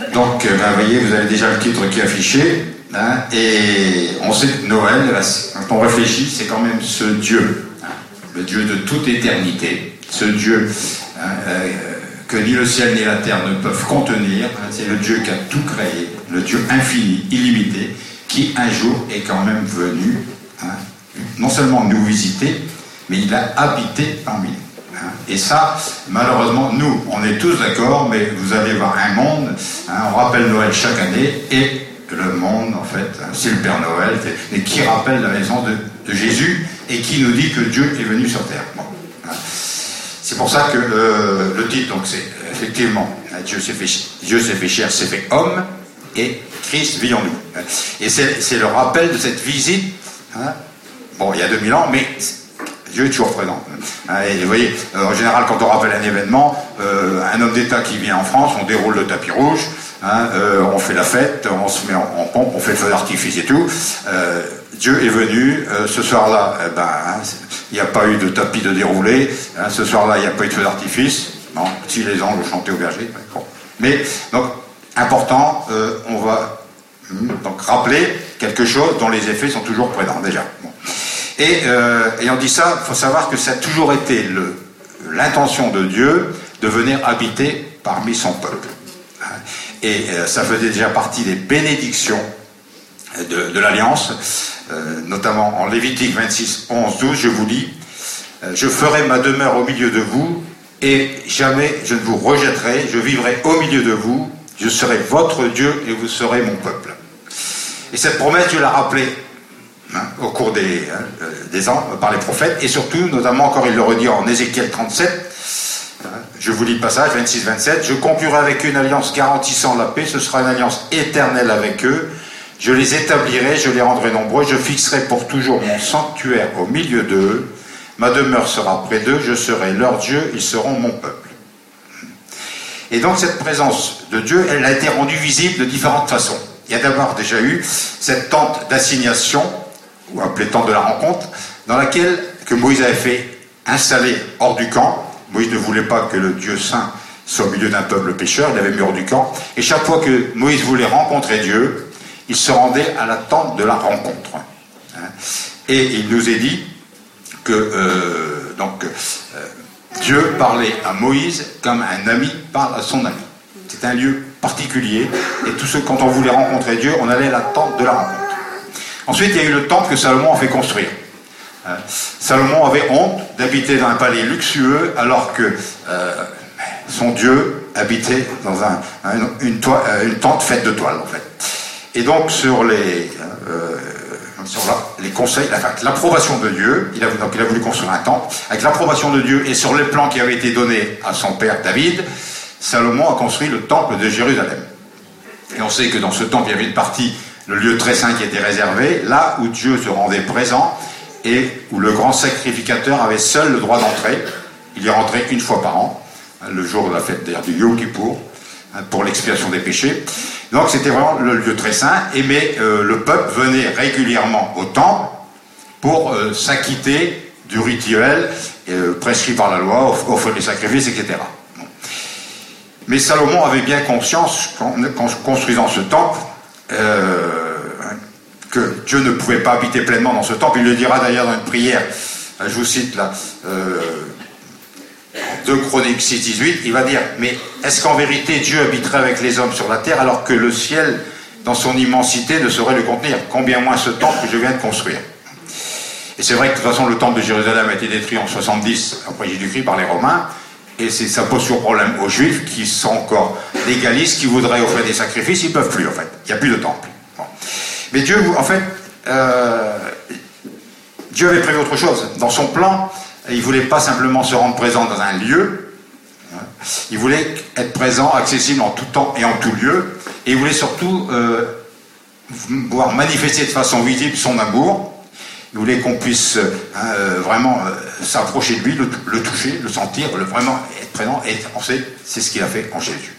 Donc, vous voyez, vous avez déjà le titre qui est affiché, hein, et on sait que Noël, quand on réfléchit, c'est quand même ce Dieu, hein, le Dieu de toute éternité, ce Dieu que ni le ciel ni la terre ne peuvent contenir, hein, c'est le Dieu qui a tout créé, le Dieu infini, illimité, qui un jour est quand même venu, hein, non seulement nous visiter, mais il a habité parmi nous. Et ça, malheureusement, nous, on est tous d'accord, mais vous allez voir un monde, hein, on rappelle Noël chaque année, et le monde, en fait, c'est le Père Noël, et qui rappelle la naissance de Jésus, et qui nous dit que Dieu est venu sur terre. Bon, hein. C'est pour ça que le titre, donc c'est effectivement, Dieu s'est fait chair, s'est fait homme, et Christ vit en nous. Et c'est le rappel de cette visite, hein, bon, il y a 2000 ans, mais Dieu est toujours présent. Et vous voyez, en général, quand on rappelle un événement, un homme d'État qui vient en France, on déroule le tapis rouge, hein, on fait la fête, on se met en pompe, on fait le feu d'artifice et tout. Dieu est venu, ce soir-là, il n'y a pas eu de tapis de déroulé, hein, ce soir-là, il n'y a pas eu de feu d'artifice. Non, si les anges chantaient au berger. Bon. Mais, donc, important, on va donc rappeler quelque chose dont les effets sont toujours présents, déjà. Bon. Et on dit ça, il faut savoir que ça a toujours été l'intention de Dieu de venir habiter parmi son peuple. Et ça faisait déjà partie des bénédictions de l'Alliance, notamment en Lévitique 26, 11, 12, je vous lis, « Je ferai ma demeure au milieu de vous, et jamais je ne vous rejetterai, je vivrai au milieu de vous, je serai votre Dieu, et vous serez mon peuple. » Et cette promesse, Dieu l'a rappelée, hein, au cours des ans, par les prophètes, et surtout, notamment, encore il le redit en Ézéchiel 37, hein, je vous lis le passage, 26-27, « Je conclurai avec eux une alliance garantissant la paix, ce sera une alliance éternelle avec eux, je les établirai, je les rendrai nombreux, je fixerai pour toujours mon sanctuaire au milieu d'eux, ma demeure sera près d'eux, je serai leur Dieu, ils seront mon peuple. » Et donc cette présence de Dieu, elle a été rendue visible de différentes façons. Il y a d'abord déjà eu cette tente d'assignation, ou appelée tente de la rencontre, dans laquelle que Moïse avait fait installer hors du camp. Moïse ne voulait pas que le Dieu saint soit au milieu d'un peuple pécheur, il l'avait mis hors du camp. Et chaque fois que Moïse voulait rencontrer Dieu, il se rendait à la tente de la rencontre. Et il nous est dit que Dieu parlait à Moïse comme un ami parle à son ami. C'est un lieu particulier, et tous ceux, quand on voulait rencontrer Dieu, on allait à la tente de la rencontre. Ensuite, il y a eu le temple que Salomon a fait construire. Salomon avait honte d'habiter dans un palais luxueux, alors que son Dieu habitait dans une tente faite de toile, en fait. Et donc, sur les conseils, avec l'approbation de Dieu, il a voulu construire un temple, avec l'approbation de Dieu, et sur les plans qui avaient été donnés à son père David, Salomon a construit le temple de Jérusalem. Et on sait que dans ce temple, il y avait une partie, le lieu très saint qui était réservé, là où Dieu se rendait présent, et où le grand sacrificateur avait seul le droit d'entrer. Il y rentrait une fois par an, le jour de la fête d'ailleurs du Yom Kippour, pour l'expiation des péchés. Donc c'était vraiment le lieu très saint, mais le peuple venait régulièrement au temple pour s'acquitter du rituel prescrit par la loi, offrir des sacrifices, etc. Mais Salomon avait bien conscience, qu'en construisant ce temple, que Dieu ne pouvait pas habiter pleinement dans ce temple. Il le dira d'ailleurs dans une prière, je vous cite là, 2 Chroniques 6-18, il va dire, mais est-ce qu'en vérité Dieu habiterait avec les hommes sur la terre alors que le ciel, dans son immensité, ne saurait le contenir? Combien moins ce temple que je viens de construire? Et c'est vrai que de toute façon le temple de Jérusalem a été détruit en 70 après Jésus-Christ par les Romains, et ça pose toujours problème aux Juifs qui sont encore légalistes, qui voudraient offrir des sacrifices, ils ne peuvent plus en fait, il n'y a plus de temple. Bon. Mais Dieu, en fait, Dieu avait prévu autre chose. Dans son plan, il ne voulait pas simplement se rendre présent dans un lieu, il voulait être présent, accessible en tout temps et en tout lieu, et il voulait surtout pouvoir manifester de façon visible son amour. Il voulait qu'on puisse vraiment s'approcher de lui, le toucher, le sentir, vraiment être présent, et on sait, c'est ce qu'il a fait en Jésus.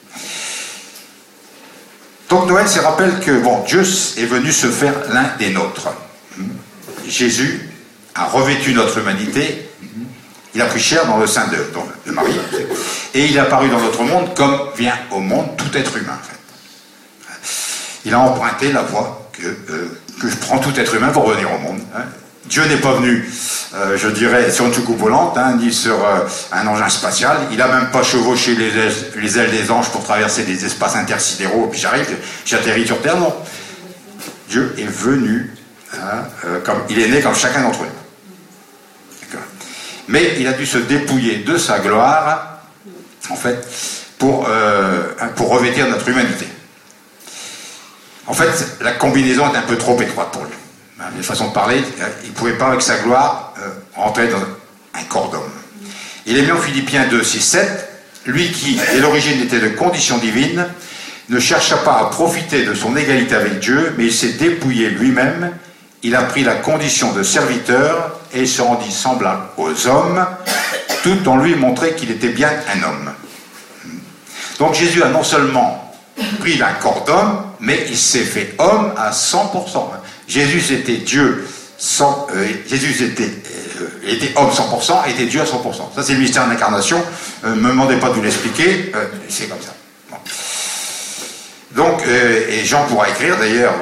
Donc Noël, c'est rappelle que Dieu est venu se faire l'un des nôtres. Jésus a revêtu notre humanité Il a pris chair dans le sein de Marie, et il est apparu dans notre monde comme vient au monde tout être humain. En fait. Il a emprunté la voie que prend tout être humain pour venir au monde. Dieu n'est pas venu, je dirais, sur une soucoupe volante, ni sur un engin spatial. Il n'a même pas chevauché les ailes des anges pour traverser des espaces intersidéraux, et puis j'atterris sur Terre, non. Dieu est venu, il est né comme chacun d'entre nous. Mais il a dû se dépouiller de sa gloire, en fait, pour revêtir notre humanité. En fait, la combinaison est un peu trop étroite pour lui. De façon de parler, il ne pouvait pas, avec sa gloire, rentrer dans un corps d'homme. Il est mis en Philippiens 2, 6, 7. Lui qui, dès l'origine, était de condition divine, ne chercha pas à profiter de son égalité avec Dieu, mais il s'est dépouillé lui-même. Il a pris la condition de serviteur et il se rendit semblable aux hommes, tout en lui montrer qu'il était bien un homme. Donc Jésus a non seulement pris un corps d'homme, mais il s'est fait homme à 100%. Jésus était Dieu, Jésus était homme 100%, était Dieu à 100%. Ça c'est le mystère de l'incarnation. Ne me demandez pas de vous l'expliquer, c'est comme ça. Bon. Donc, et Jean pourra écrire d'ailleurs,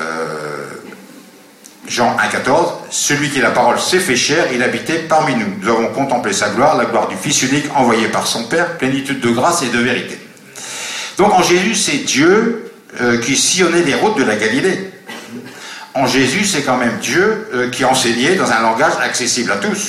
Jean 1,14, celui qui est la parole s'est fait chair, il habitait parmi nous. Nous avons contemplé sa gloire, la gloire du Fils unique envoyé par son Père, plénitude de grâce et de vérité. Donc en Jésus, c'est Dieu qui sillonnait les routes de la Galilée. En Jésus, c'est quand même Dieu qui enseignait dans un langage accessible à tous.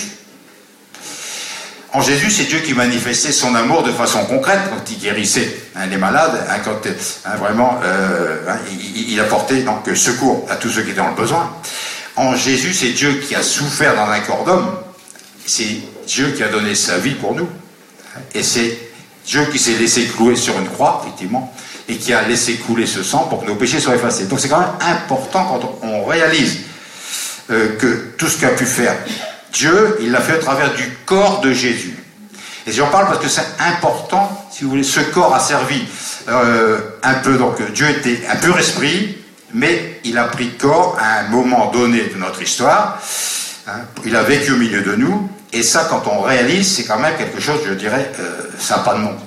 En Jésus, c'est Dieu qui manifestait son amour de façon concrète quand il guérissait les malades, quand vraiment il apportait donc secours à tous ceux qui étaient dans le besoin. En Jésus, c'est Dieu qui a souffert dans un corps d'homme. C'est Dieu qui a donné sa vie pour nous. Et c'est Dieu qui s'est laissé clouer sur une croix, effectivement, et qui a laissé couler ce sang pour que nos péchés soient effacés. Donc c'est quand même important quand on réalise que tout ce qu'a pu faire Dieu, il l'a fait à travers du corps de Jésus. Et j'en parle parce que c'est important, si vous voulez, ce corps a servi un peu, donc Dieu était un pur esprit, mais il a pris corps à un moment donné de notre histoire, il a vécu au milieu de nous, et ça quand on réalise, c'est quand même quelque chose, je dirais, ça n'a pas de nom.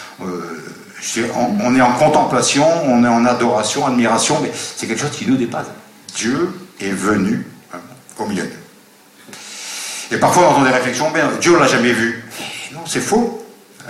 On est en contemplation, on est en adoration, admiration, mais c'est quelque chose qui nous dépasse. Dieu est venu au milieu de nous. Et parfois on entend des réflexions, mais Dieu ne l'a jamais vu. Non, c'est faux.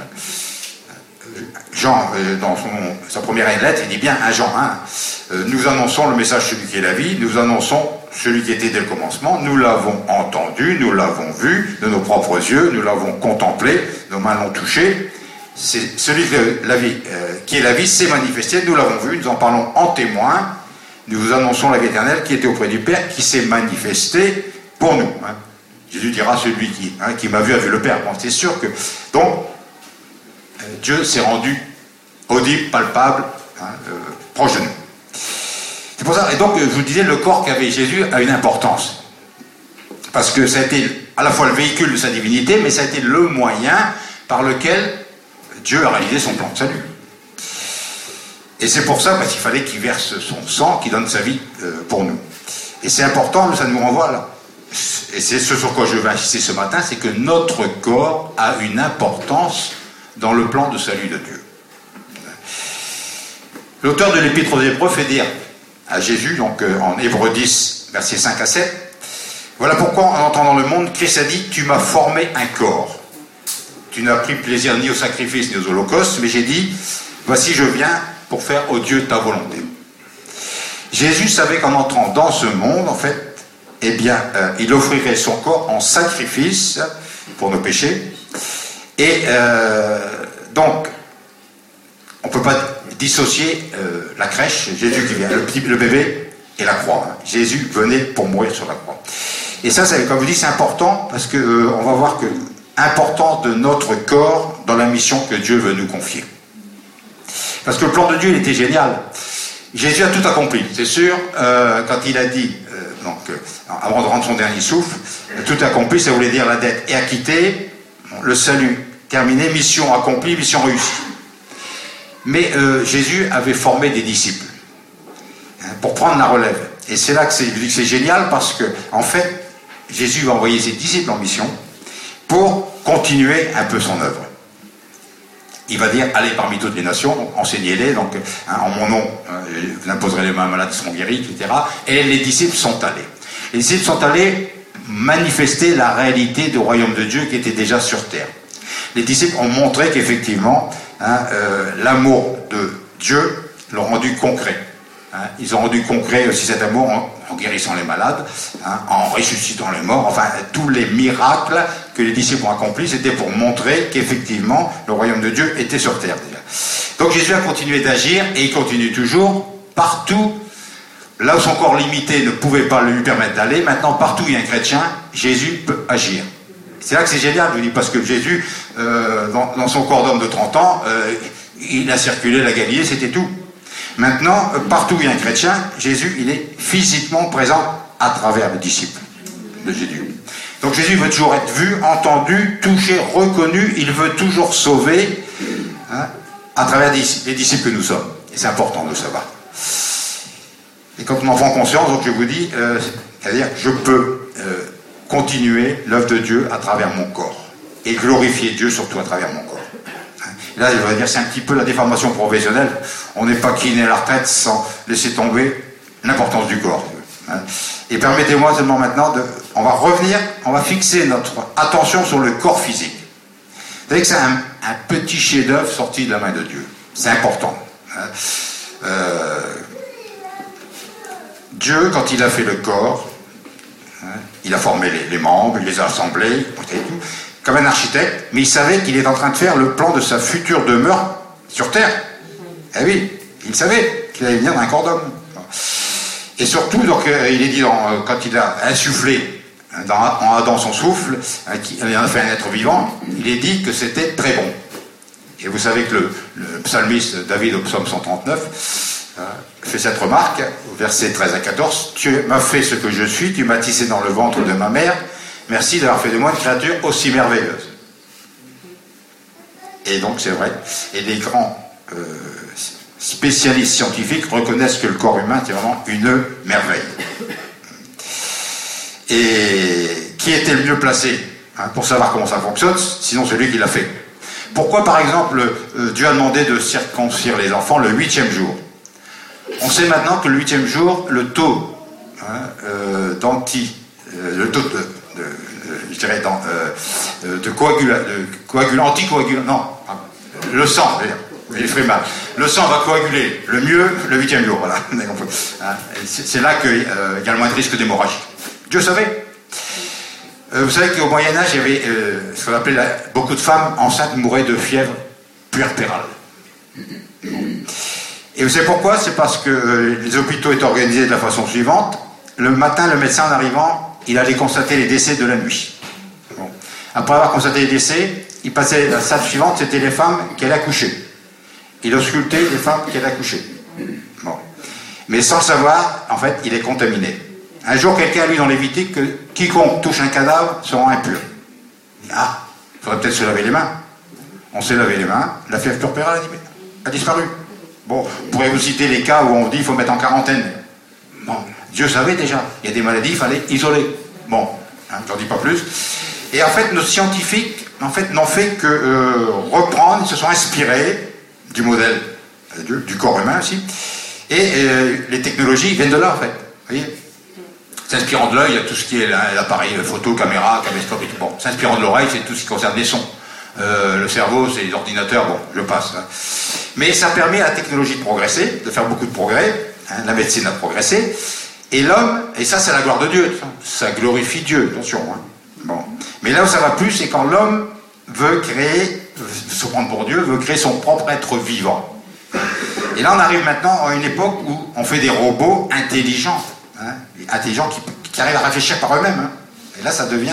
Jean, dans sa première lettre, il dit bien à Jean 1, nous annonçons le message celui qui est la vie, nous annonçons celui qui était dès le commencement, nous l'avons entendu, nous l'avons vu de nos propres yeux, nous l'avons contemplé, nos mains l'ont touché. C'est celui qui est la vie s'est manifesté, nous l'avons vu, nous en parlons en témoin, nous vous annonçons la vie éternelle qui était auprès du Père, qui s'est manifesté pour nous. Jésus dira celui qui m'a vu a vu le Père. Bon, c'est sûr que donc Dieu s'est rendu audible, palpable, proche de nous. C'est pour ça. Et donc je vous disais, le corps qu'avait Jésus a une importance parce que ça a été à la fois le véhicule de sa divinité, mais ça a été le moyen par lequel Dieu a réalisé son plan de salut. Et c'est pour ça parce qu'il fallait qu'il verse son sang, qu'il donne sa vie pour nous. Et c'est important, ça nous renvoie là. Et c'est ce sur quoi je veux insister ce matin, c'est que notre corps a une importance dans le plan de salut de Dieu. L'auteur de l'Épître aux Hébreux fait dire à Jésus, donc en Hébreux 10, versets 5 à 7, voilà pourquoi en entrant dans le monde, Christ a dit, tu m'as formé un corps. Tu n'as pris plaisir ni au sacrifice ni aux holocaustes, mais j'ai dit, voici je viens pour faire, ô Dieu, ta volonté. Jésus savait qu'en entrant dans ce monde, en fait, eh bien, il offrirait son corps en sacrifice pour nos péchés. Et donc, on ne peut pas dissocier la crèche, Jésus qui vient, le bébé et la croix. Jésus venait pour mourir sur la croix. Et ça, comme je vous dis, c'est important parce qu'on va voir que important de notre corps dans la mission que Dieu veut nous confier. Parce que le plan de Dieu, il était génial. Jésus a tout accompli, c'est sûr, quand il a dit, avant de rendre son dernier souffle, tout accompli, ça voulait dire la dette est acquittée, le salut terminé, mission accomplie, mission réussie. Mais Jésus avait formé des disciples pour prendre la relève. Et c'est là que c'est génial parce que, en fait, Jésus va envoyer ses disciples en mission pour continuer un peu son œuvre. Il va dire, allez parmi toutes les nations, enseignez-les, donc en mon nom, vous imposerez les mains malades qui seront guéris, etc. Et les disciples sont allés. Les disciples sont allés manifester la réalité du royaume de Dieu qui était déjà sur terre. Les disciples ont montré qu'effectivement, l'amour de Dieu l'ont rendu concret. Ils ont rendu concret aussi cet amour en guérissant les malades, en ressuscitant les morts, enfin tous les miracles que les disciples ont accomplis, c'était pour montrer qu'effectivement le royaume de Dieu était sur terre déjà. Donc Jésus a continué d'agir et il continue toujours partout, là où son corps limité ne pouvait pas lui permettre d'aller. Maintenant partout où il y a un chrétien, Jésus peut agir. C'est là que c'est génial, je vous dis, parce que Jésus, dans son corps d'homme de 30 ans, il a circulé la Galilée, c'était tout. Maintenant, partout où il y a un chrétien, Jésus, il est physiquement présent à travers les disciples de Jésus. Donc Jésus veut toujours être vu, entendu, touché, reconnu, il veut toujours sauver à travers les disciples que nous sommes. Et c'est important de le savoir. Et quand on en prend conscience, donc je vous dis, c'est-à-dire que je peux continuer l'œuvre de Dieu à travers mon corps et glorifier Dieu surtout à travers mon corps. Là, je vais dire, c'est un petit peu la déformation professionnelle. On n'est pas kiné à la retraite sans laisser tomber l'importance du corps. Et permettez-moi seulement maintenant on va revenir, on va fixer notre attention sur le corps physique. Vous savez que c'est un petit chef-d'œuvre sorti de la main de Dieu. C'est important. Dieu, quand il a fait le corps, il a formé les membres, il les a assemblés, et tout, comme un architecte, mais il savait qu'il est en train de faire le plan de sa future demeure sur Terre. Eh oui, il savait qu'il allait venir d'un corps d'homme. Et surtout, donc, il est dit, quand il a insufflé en Adam son souffle, il en a fait un être vivant, il est dit que c'était très bon. Et vous savez que le psalmiste David, au psaume 139, fait cette remarque, au verset 13 à 14, « Tu m'as fait ce que je suis, tu m'as tissé dans le ventre de ma mère, merci d'avoir fait de moi une créature aussi merveilleuse. » Et donc c'est vrai, et les grands spécialistes scientifiques reconnaissent que le corps humain c'est vraiment une merveille. Et qui était le mieux placé pour savoir comment ça fonctionne, sinon celui qui l'a fait? Pourquoi par exemple Dieu a demandé de circoncire les enfants le 8e jour? On sait maintenant que le 8e jour, le taux anticoagulant, non, le sang, il ferait mal. Le sang va coaguler le mieux le 8e jour, voilà. C'est là qu'il y a le moins de risque d'hémorragie. Dieu savait. Vous savez qu'au Moyen-Âge, il y avait ce qu'on appelait beaucoup de femmes enceintes mouraient de fièvre puerpérale. Et vous savez pourquoi? C'est parce que les hôpitaux étaient organisés de la façon suivante. Le matin, le médecin en arrivant, il allait constater les décès de la nuit. Bon. Après avoir constaté les décès, il passait à la salle suivante, c'était les femmes qui allaient accoucher. Il auscultait les femmes qui allaient accoucher. Bon. Mais sans le savoir, en fait, il est contaminé. Un jour, quelqu'un a lu dans Lévitique que quiconque touche un cadavre sera impur. Ah, il faudrait peut-être se laver les mains. On s'est lavé les mains, la fièvre puerpérale a disparu. Bon, on pourrait vous citer les cas où on dit qu'il faut mettre en quarantaine. Bon, Dieu savait déjà, il y a des maladies, il fallait isoler. Bon, j'en dis pas plus. Et en fait, nos scientifiques n'ont fait que reprendre, ils se sont inspirés du modèle du corps humain aussi. Et les technologies viennent de là, en fait. Vous voyez, s'inspirant de l'œil, il y a tout ce qui est l'appareil photo, caméra, caméscope et tout. Bon, s'inspirant de l'oreille, c'est tout ce qui concerne les sons. Le cerveau, c'est les ordinateurs, bon, je passe. Mais ça permet à la technologie de progresser, de faire beaucoup de progrès. La médecine a progressé. Et l'homme, et ça c'est la gloire de Dieu, ça glorifie Dieu, attention. Bon. Mais là où ça va plus, c'est quand l'homme veut se prendre pour Dieu, veut créer son propre être vivant. Et là on arrive maintenant à une époque où on fait des robots intelligents, intelligents qui arrivent à réfléchir par eux-mêmes. Et là ça devient,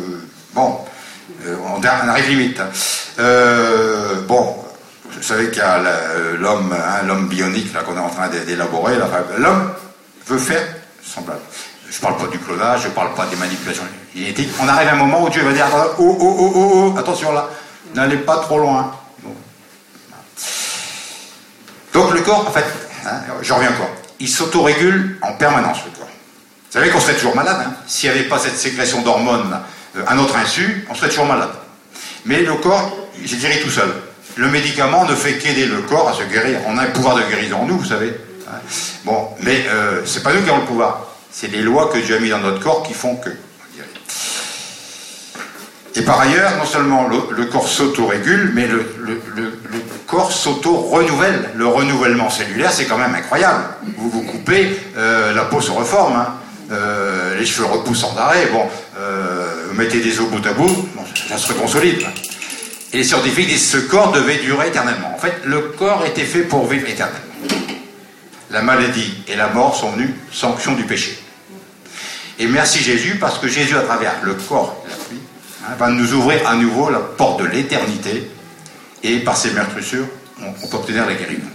on arrive limite. Bon, vous savez qu'il y a l'homme bionique là, qu'on est en train d'élaborer. L'homme veut faire semblable. Je ne parle pas du clonage, je ne parle pas des manipulations génétiques. On arrive à un moment où Dieu va dire oh, attention là, n'allez pas trop loin. Bon. Donc le corps, en fait, j'en reviens encore, il s'autorégule en permanence le corps. Vous savez qu'on serait toujours malade, s'il n'y avait pas cette sécrétion d'hormones à notre insu, on serait toujours malade. Mais le corps, il se guérit tout seul. Le médicament ne fait qu'aider le corps à se guérir. On a un pouvoir de guérison en nous, vous savez. Bon, mais c'est pas nous qui avons le pouvoir. C'est les lois que Dieu a mis dans notre corps qui font que. Et par ailleurs, non seulement le corps s'auto-régule, mais le corps s'auto-renouvelle. Le renouvellement cellulaire, c'est quand même incroyable. Vous vous coupez, la peau se reforme, hein. Les cheveux repoussent sans arrêt. Bon, vous mettez des os bout à bout, bon, ça se reconsolide. Et les scientifiques disent que ce corps devait durer éternellement. En fait, le corps était fait pour vivre éternellement. La maladie et la mort sont venues sanction du péché. Et merci Jésus, parce que Jésus, à travers le corps et la vie, va nous ouvrir à nouveau la porte de l'éternité, et par ses meurtrissures, on peut obtenir la guérison.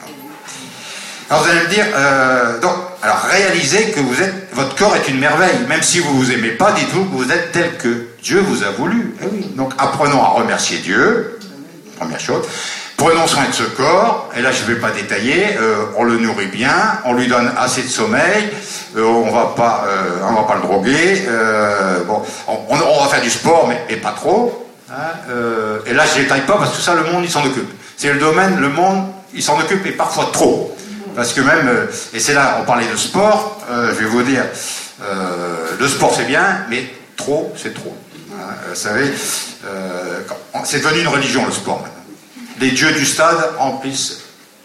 Alors vous allez me dire, alors réalisez que votre corps est une merveille, même si vous ne vous aimez pas, dites-vous que vous êtes tel que Dieu vous a voulu. Eh oui. Donc apprenons à remercier Dieu, première chose. Prenons soin de ce corps, et là je ne vais pas détailler, on le nourrit bien, on lui donne assez de sommeil, on va pas le droguer, bon, on va faire du sport, mais pas trop. Hein, et là je ne détaille pas parce que tout ça, le monde il s'en occupe. C'est le domaine, le monde il s'en occupe et parfois trop. Parce que même, et c'est là, on parlait de sport, je vais vous dire, le sport c'est bien, mais trop c'est trop. Hein, vous savez, c'est devenu une religion le sport maintenant. Les dieux du stade remplissent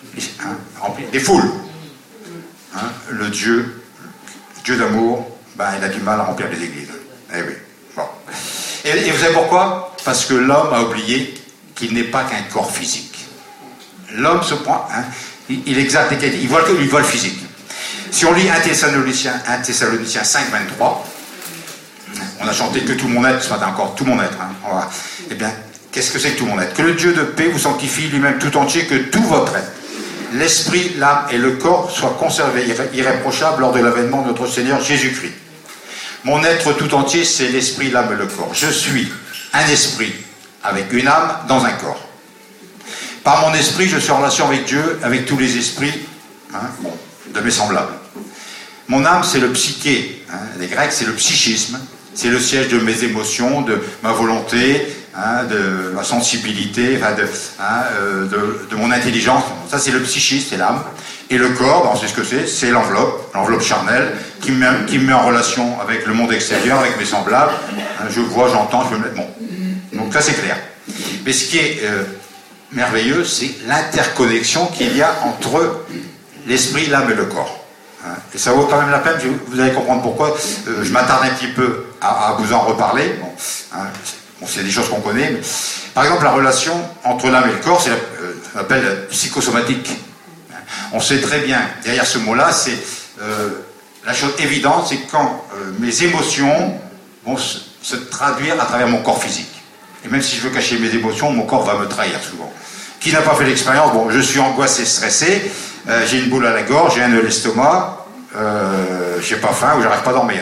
des foules. Hein, le Dieu d'amour, il a du mal à remplir les églises. Eh oui. Bon. Et vous savez pourquoi? Parce que l'homme a oublié qu'il n'est pas qu'un corps physique. L'homme se prend, il exalte les qualités, il voit le physique. Si on lit 1 Thessaloniciens 5, 23, on a chanté que tout mon être, ce matin encore, tout mon être. Hein, eh bien, qu'est-ce que c'est que tout mon être? Que le Dieu de paix vous sanctifie lui-même tout entier, que tout votre être, l'esprit, l'âme et le corps soient conservés irréprochables lors de l'avènement de notre Seigneur Jésus-Christ. Mon être tout entier, c'est l'esprit, l'âme et le corps. Je suis un esprit avec une âme dans un corps. Par mon esprit, je suis en relation avec Dieu, avec tous les esprits de mes semblables. Mon âme, c'est le psyché. Les Grecs, c'est le psychisme. C'est le siège de mes émotions, de ma volonté, de ma sensibilité, de mon intelligence. Ça, c'est le psychisme, c'est l'âme. Et le corps, on sait ce que c'est l'enveloppe charnelle, qui me met en relation avec le monde extérieur, avec mes semblables. Je vois, j'entends, je me mets... Bon. Donc ça, c'est clair. Mais ce qui est merveilleux, c'est l'interconnexion qu'il y a entre l'esprit, l'âme et le corps. Et ça vaut quand même la peine, vous allez comprendre pourquoi. Je m'attarde un petit peu à vous en reparler. Bon, c'est des choses qu'on connaît. Mais, par exemple, la relation entre l'âme et le corps, c'est ce qu'on appelle psychosomatique. On sait très bien, derrière ce mot-là, c'est la chose évidente, c'est quand mes émotions vont se traduire à travers mon corps physique. Et même si je veux cacher mes émotions, mon corps va me trahir souvent. Qui n'a pas fait l'expérience? Bon, je suis angoissé, stressé, j'ai une boule à la gorge, j'ai un nœud à l'estomac, j'ai pas faim ou j'arrive pas à dormir.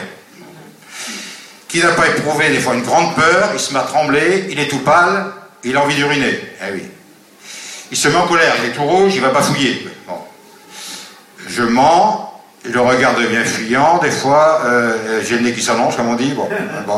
Qui n'a pas éprouvé des fois une grande peur, il se met à trembler, il est tout pâle, il a envie d'uriner. Eh oui. Il se met en colère, il est tout rouge, il va bafouiller. Bon. Je mens, le regard devient fuyant, des fois, j'ai le nez qui s'allonge, comme on dit. Bon.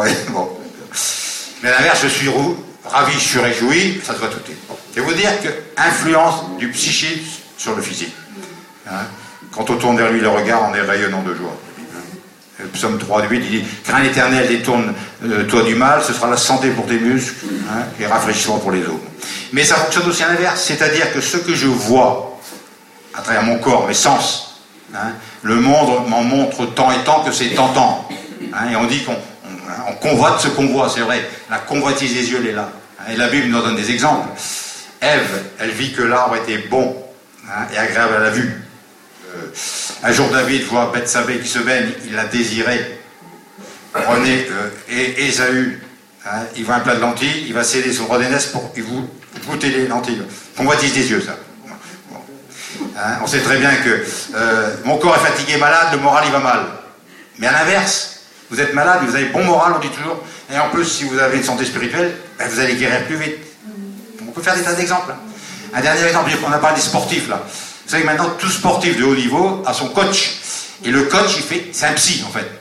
Mais à l'inverse, je suis ravi, je suis réjoui, ça se voit tout est. Bon. Je vais vous dire que influence du psychisme sur le physique. Quand on tourne vers lui le regard, on est rayonnant de joie. Le psaume 3, 8, il dit « Crains l'Éternel, détourne-toi du mal, ce sera la santé pour tes muscles et rafraîchissement pour les os. » Mais ça fonctionne aussi à l'inverse, c'est-à-dire que ce que je vois à travers mon corps, mes sens, le monde m'en montre tant et tant que c'est tentant. Et on dit qu'on convoite ce qu'on voit, c'est vrai. La convoitise des yeux, elle est là. Et la Bible nous donne des exemples. Ève, elle vit que l'arbre était bon et agréable à la vue. Un jour, David voit Bethsabée qui se baigne, il la désirait. Prenez Ésaü, il voit un plat de lentilles, il va céder son roi d'aînesse pour goûter les lentilles. Convoitise des yeux, ça. On sait très bien que mon corps est fatigué, malade, le moral il va mal. Mais à l'inverse, vous êtes malade, vous avez bon moral, on dit toujours, et en plus, si vous avez une santé spirituelle, vous allez guérir plus vite. On peut faire des tas d'exemples. Un dernier exemple, on a parlé des sportifs là. Vous savez que maintenant, tout sportif de haut niveau a son coach. Et le coach, c'est un psy en fait.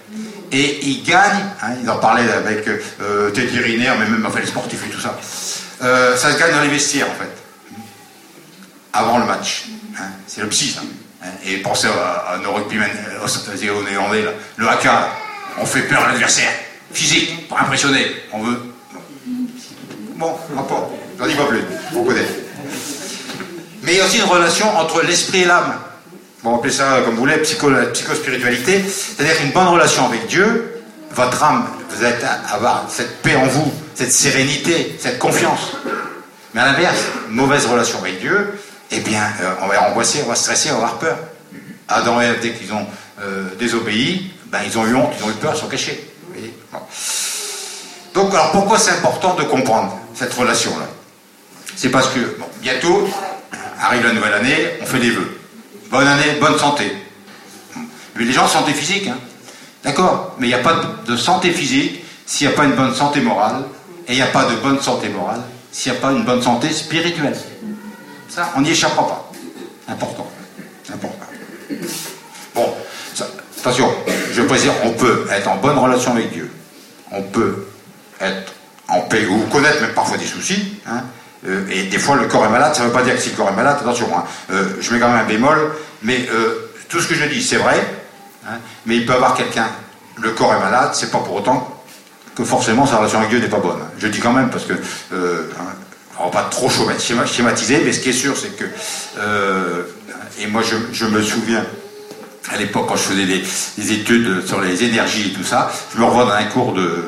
et ils gagnent, hein, ils en parlaient avec Teddy Riner, mais même enfin, les sportifs et tout ça, ça se gagne dans les vestiaires en fait, avant le match. Hein, c'est le psy ça. Hein, et pensez à nos rugbymen, aux Néerlandais, là, le haka, on fait peur à l'adversaire, physique, pour impressionner, on veut. Bon, rapport, j'en dis pas plus, on connaît. Mais il y a aussi une relation entre l'esprit et l'âme. Bon, on appelle ça, comme vous voulez, psychospiritualité. C'est-à-dire qu'une bonne relation avec Dieu, votre âme, vous allez avoir cette paix en vous, cette sérénité, cette confiance. Mais à l'inverse, une mauvaise relation avec Dieu, eh bien, on va être angoissé, on va stresser, on va avoir peur. Adam et Ève, dès qu'ils ont désobéi, ben, ils ont eu honte, ils ont eu peur, ils sont cachés. Vous voyez, bon. Donc, alors pourquoi c'est important de comprendre cette relation-là? C'est parce que, bon, bientôt, arrive la nouvelle année, on fait des vœux. Bonne année, bonne santé. Mais les gens, santé physique, hein. D'accord? Mais il n'y a pas de santé physique s'il n'y a pas une bonne santé morale, et il n'y a pas de bonne santé morale s'il n'y a pas une bonne santé spirituelle. Ça, on n'y échappera pas. Important. Important. Bon, ça, attention, je veux préciser, on peut être en bonne relation avec Dieu. On peut être en paix, ou connaître même parfois des soucis, hein. Et des fois le corps est malade, ça ne veut pas dire que si le corps est malade, attention, hein, je mets quand même un bémol, mais tout ce que je dis c'est vrai, hein, mais il peut y avoir quelqu'un, le corps est malade, c'est pas pour autant que forcément sa relation avec Dieu n'est pas bonne. Je dis quand même parce que, hein, on va pas trop schématiser, mais ce qui est sûr c'est que, et moi je me souviens, à l'époque quand je faisais des études sur les énergies et tout ça, je me revois dans un cours de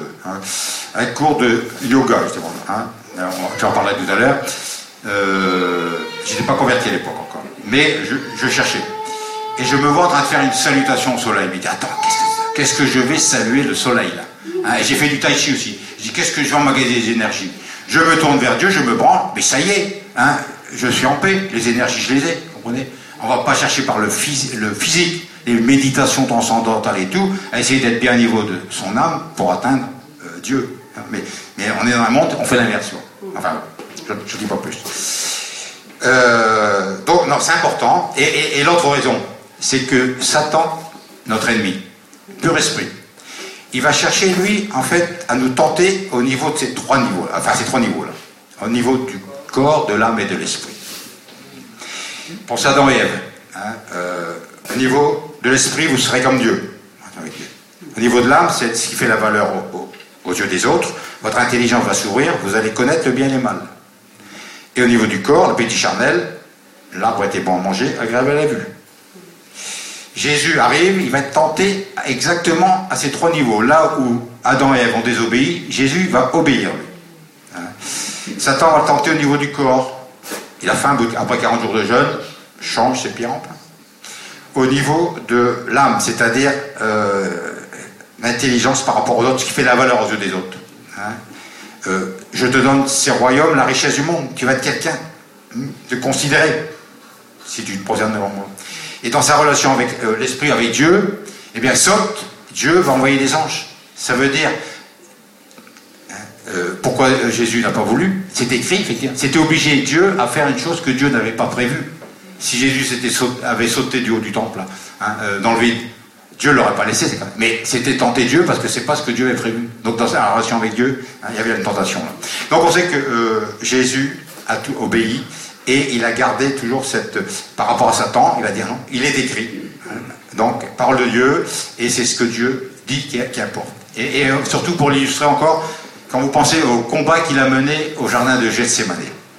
yoga justement, hein. J'en parlerai tout à l'heure. Je n'étais pas converti à l'époque encore, mais je cherchais. Et je me vois en train de faire une salutation au soleil. Je me dis, attends, qu'est-ce que je vais saluer le soleil là, hein? Et j'ai fait du tai chi aussi. Je dis, qu'est-ce que je vais emmagasiner des énergies? Je me tourne vers Dieu, je me branle, mais ça y est, hein, je suis en paix, les énergies je les ai, vous comprenez? On ne va pas chercher par le physique, les méditations transcendantales et tout, à essayer d'être bien au niveau de son âme pour atteindre Dieu. Mais on est dans un monde, on fait l'inversion. Enfin, je ne dis pas plus. Donc, non, c'est important. Et l'autre raison, c'est que Satan, notre ennemi, pur esprit, il va chercher, lui, en fait, à nous tenter au niveau de ces trois niveaux-là. Enfin, ces trois niveaux-là. Au niveau du corps, de l'âme et de l'esprit. Pour Adam et Ève, hein, au niveau de l'esprit, vous serez comme Dieu. Au niveau de l'âme, c'est ce qui fait la valeur aux yeux des autres. Votre intelligence va s'ouvrir, vous allez connaître le bien et le mal. Et au niveau du corps, le petit charnel, l'arbre était bon à manger, agréable à la vue. Jésus arrive, il va être tenté exactement à ces trois niveaux. Là où Adam et Ève ont désobéi, Jésus va obéir. Hein. Satan va le tenter au niveau du corps. Il a faim, après 40 jours de jeûne, change ses pieds en pain. Au niveau de l'âme, c'est-à-dire l'intelligence par rapport aux autres, ce qui fait la valeur aux yeux des autres. Hein. Je te donne ces royaumes, la richesse du monde. Tu vas être quelqu'un de considéré si tu te prosternes devant moi. Et dans sa relation avec l'esprit, avec Dieu, eh bien, Dieu va envoyer des anges. Ça veut dire, pourquoi Jésus n'a pas voulu? C'est écrit, effectivement. C'était obligé Dieu à faire une chose que Dieu n'avait pas prévue. Si Jésus avait sauté du haut du temple, hein, dans le vide, Dieu ne l'aurait pas laissé, mais c'était tenter Dieu parce que c'est pas ce que Dieu avait prévu. Donc dans sa relation avec Dieu, hein, il y avait une tentation là. Donc on sait que Jésus a tout obéi et il a gardé toujours par rapport à Satan, il va dire non, il est écrit. Hein, donc parole de Dieu, et c'est ce que Dieu dit qui importe. Et surtout pour l'illustrer encore, quand vous pensez au combat qu'il a mené au jardin de Gethsémane.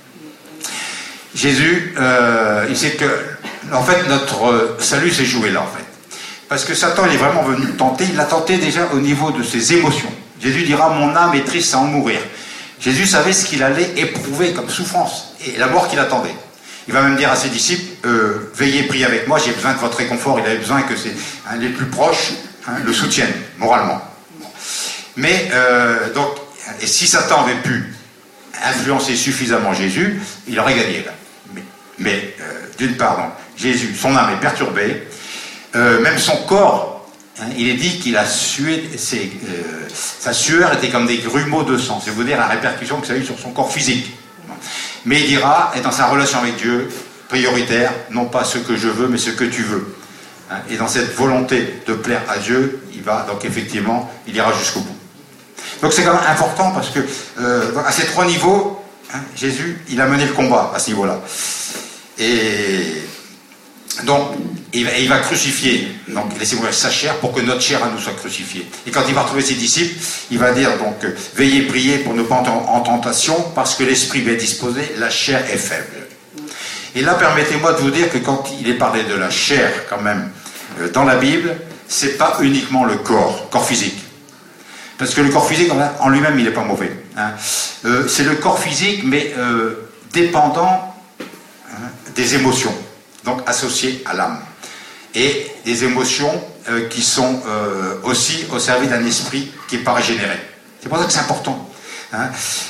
Jésus, il sait que, en fait, notre salut s'est joué là, en fait. Parce que Satan, il est vraiment venu le tenter. Il l'a tenté déjà au niveau de ses émotions. Jésus dira, mon âme est triste à en mourir. Jésus savait ce qu'il allait éprouver comme souffrance et la mort qui l'attendait. Il va même dire à ses disciples, veillez, priez avec moi, j'ai besoin de votre réconfort. Il avait besoin que les plus proches le soutiennent, moralement. Mais, donc, et si Satan avait pu influencer suffisamment Jésus, il aurait gagné là. Mais d'une part, donc, Jésus, son âme est perturbée, même son corps, hein, il est dit qu'il a sué, sa sueur était comme des grumeaux de sang, c'est vous dire la répercussion que ça a eu sur son corps physique. Mais il dira, et dans sa relation avec Dieu, prioritaire, non pas ce que je veux, mais ce que tu veux. hein, et dans cette volonté de plaire à Dieu, il va, donc effectivement, il ira jusqu'au bout. Donc c'est quand même important parce que à ces 3 niveaux, hein, Jésus, il a mené le combat à ce niveau-là. Et donc, il va crucifier, donc laisser mourir sa chair pour que notre chair à nous soit crucifiée. Et quand il va retrouver ses disciples, il va dire donc, veillez, priez pour ne pas entrer en tentation, parce que l'esprit est disposé, la chair est faible. Et là, permettez-moi de vous dire que quand il est parlé de la chair, quand même, dans la Bible, c'est pas uniquement le corps physique. Parce que le corps physique, en lui-même, il n'est pas mauvais. Hein. C'est le corps physique, mais dépendant, hein, des émotions, donc associées à l'âme. Et des émotions qui sont aussi au service d'un esprit qui n'est pas régénéré. C'est pour ça que c'est important. Hein.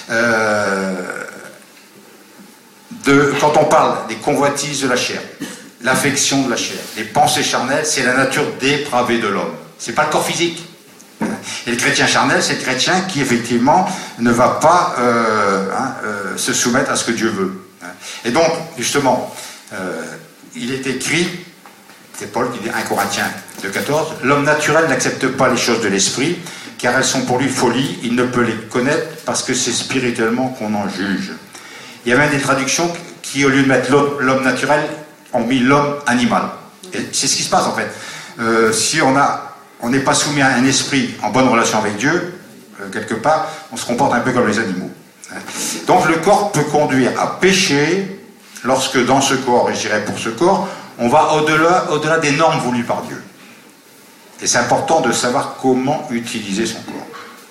Quand on parle des convoitises de la chair, l'affection de la chair, les pensées charnelles, c'est la nature dépravée de l'homme. C'est pas le corps physique. Et le chrétien charnel, c'est le chrétien qui effectivement ne va pas se soumettre à ce que Dieu veut. Et donc, justement, il est écrit, c'est Paul qui dit 1 Corinthiens 2,14, l'homme naturel n'accepte pas les choses de l'esprit, car elles sont pour lui folie, il ne peut les connaître parce que c'est spirituellement qu'on en juge. Il y a même des traductions qui, au lieu de mettre l'homme naturel, ont mis l'homme animal. Et c'est ce qui se passe en fait. Si on n'est pas soumis à un esprit en bonne relation avec Dieu, quelque part, on se comporte un peu comme les animaux. Donc le corps peut conduire à pécher lorsque dans ce corps, et je dirais pour ce corps, on va au-delà des normes voulues par Dieu. Et c'est important de savoir comment utiliser son corps.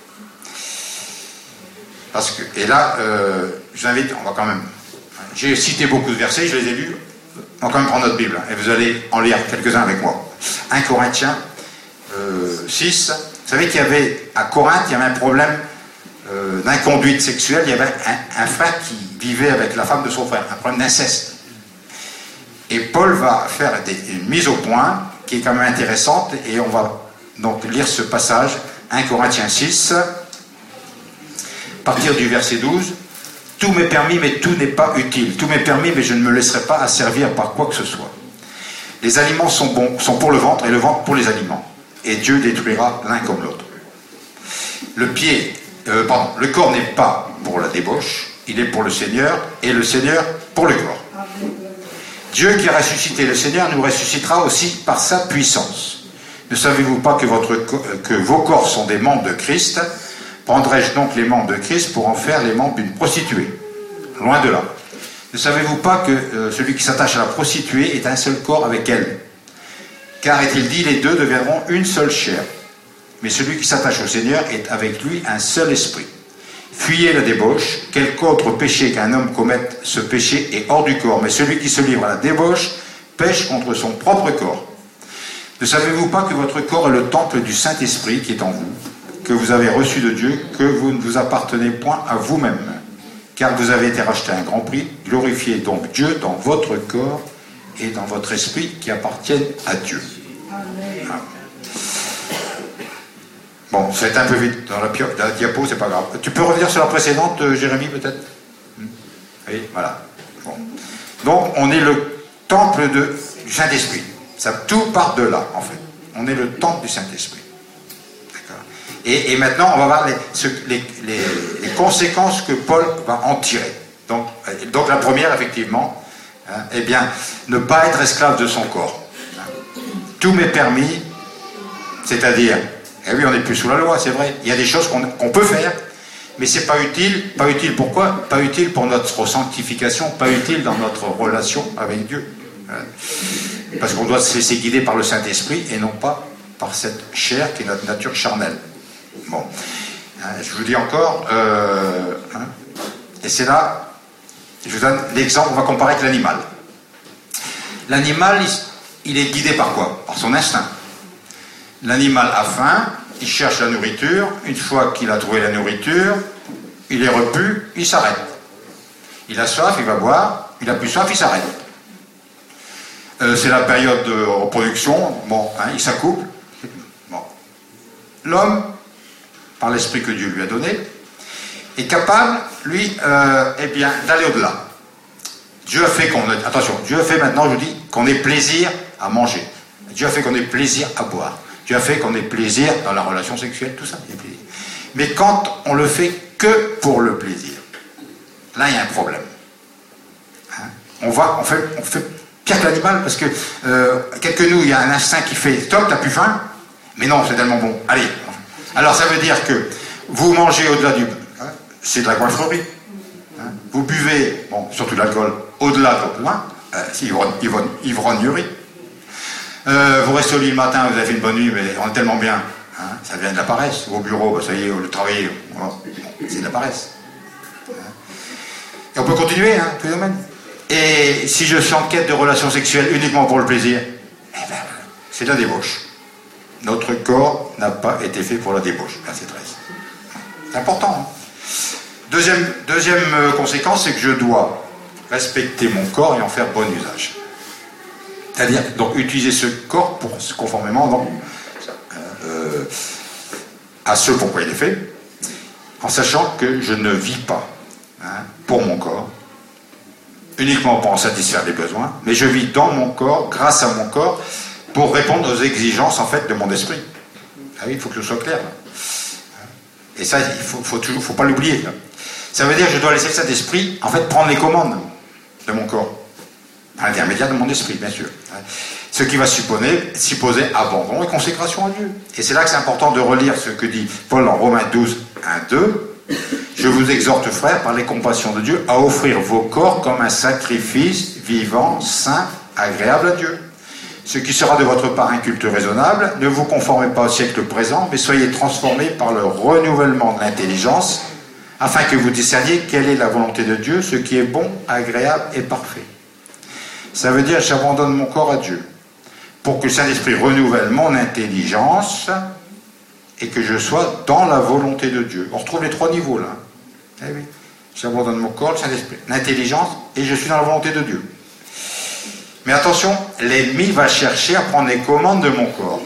Parce que, et là, je vous invite, on va quand même... J'ai cité beaucoup de versets, je les ai lus, on va quand même prendre notre Bible, et vous allez en lire quelques-uns avec moi. 1 Corinthiens 6, vous savez qu'il y avait, à Corinthe, il y avait un problème d'inconduite sexuelle, il y avait un frère qui vivait avec la femme de son frère, un problème d'inceste. Et Paul va faire une mise au point, qui est quand même intéressante, et on va donc lire ce passage, 1 Corinthiens 6, à partir du verset 12, « Tout m'est permis, mais tout n'est pas utile. Tout m'est permis, mais je ne me laisserai pas asservir par quoi que ce soit. Les aliments sont bons, sont pour le ventre, et le ventre pour les aliments. Et Dieu détruira l'un comme l'autre. Le corps n'est pas pour la débauche, il est pour le Seigneur, et le Seigneur pour le corps. Dieu qui a ressuscité le Seigneur nous ressuscitera aussi par sa puissance. Ne savez-vous pas que vos corps sont des membres de Christ ? Prendrai-je donc les membres de Christ pour en faire les membres d'une prostituée ? Loin de là. Ne savez-vous pas que celui qui s'attache à la prostituée est un seul corps avec elle ? Car est-il dit, les deux deviendront une seule chair. Mais celui qui s'attache au Seigneur est avec lui un seul esprit. Fuyez la débauche. Quelque autre péché qu'un homme commette, ce péché est hors du corps. Mais celui qui se livre à la débauche pêche contre son propre corps. Ne savez-vous pas que votre corps est le temple du Saint-Esprit qui est en vous, que vous avez reçu de Dieu, que vous ne vous appartenez point à vous-même, car vous avez été racheté à un grand prix. Glorifiez donc Dieu dans votre corps et dans votre esprit qui appartiennent à Dieu. Amen. Bon, ça va être un peu vite dans la diapo, c'est pas grave. Tu peux revenir sur la précédente, Jérémie, peut-être ? Oui, voilà. Bon. Donc, on est le temple du Saint-Esprit. Ça, tout part de là, en fait. On est le temple du Saint-Esprit. D'accord. Et maintenant, on va voir les conséquences que Paul va en tirer. Donc la première, effectivement, eh bien, ne pas être esclave de son corps. Tout m'est permis, c'est-à-dire, eh oui, on n'est plus sous la loi, c'est vrai. Il y a des choses qu'on peut faire, mais c'est pas utile. Pas utile pourquoi ? Pas utile pour notre sanctification, pas utile dans notre relation avec Dieu. Parce qu'on doit se laisser guider par le Saint-Esprit et non pas par cette chair qui est notre nature charnelle. Bon, je vous dis encore, et c'est là, je vous donne l'exemple, on va comparer avec l'animal. L'animal, il est guidé par quoi ? Par son instinct. L'animal a faim, il cherche la nourriture, une fois qu'il a trouvé la nourriture, il est repu, il s'arrête. Il a soif, il va boire, il a plus soif, il s'arrête. C'est la période de reproduction, bon, il s'accouple. Bon. L'homme, par l'esprit que Dieu lui a donné, est capable, lui, eh bien, d'aller au-delà. Dieu a fait Dieu a fait maintenant, je vous dis, qu'on ait plaisir à manger. Dieu a fait qu'on ait plaisir à boire. Dieu a fait qu'on ait plaisir dans la relation sexuelle, tout ça. Il y a plaisir. Mais quand on le fait que pour le plaisir, là il y a un problème. Hein? On fait pire que l'animal, parce que quelque nous, il y a un instinct qui fait stop, t'as plus faim? Mais non, c'est tellement bon. Allez. Alors ça veut dire que vous mangez au-delà du... Hein, c'est de la coiffrerie. Hein, vous buvez, bon, surtout de l'alcool, au-delà de votre vin, c'est ivrognerie. Vous restez au lit le matin, vous avez fait une bonne nuit, mais on est tellement bien. Hein, ça vient de la paresse. Au bureau, bah, ça y est, au travail, c'est de la paresse. Hein. Et on peut continuer, hein, tous les domaines. Et si je suis en quête de relations sexuelles uniquement pour le plaisir, eh ben, c'est de la débauche. Notre corps n'a pas été fait pour la débauche. Verset 13. C'est important. Hein. Deuxième conséquence, c'est que je dois respecter mon corps et en faire bon usage. C'est-à-dire, donc, utiliser ce corps conformément donc, à ce pourquoi il est fait, en sachant que je ne vis pas pour mon corps, uniquement pour en satisfaire les besoins, mais je vis dans mon corps, grâce à mon corps, pour répondre aux exigences en fait de mon esprit. Ah oui, il faut que ce soit clair. Et ça, il faut pas l'oublier. Ça veut dire que je dois laisser le Saint-Esprit en fait prendre les commandes de mon corps, à l'intermédiaire de mon esprit, bien sûr. Ce qui va supposer abandon et consécration à Dieu. Et c'est là que c'est important de relire ce que dit Paul en Romains 12, 1, 2. Je vous exhorte, frères, par les compassions de Dieu, à offrir vos corps comme un sacrifice vivant, saint, agréable à Dieu. Ce qui sera de votre part un culte raisonnable, ne vous conformez pas au siècle présent, mais soyez transformés par le renouvellement de l'intelligence, afin que vous discerniez quelle est la volonté de Dieu, ce qui est bon, agréable et parfait. Ça veut dire, j'abandonne mon corps à Dieu, pour que le Saint-Esprit renouvelle mon intelligence, et que je sois dans la volonté de Dieu. On retrouve les trois niveaux, là. Eh oui. J'abandonne mon corps, le Saint-Esprit, l'intelligence, et je suis dans la volonté de Dieu. Mais attention, l'ennemi va chercher à prendre les commandes de mon corps.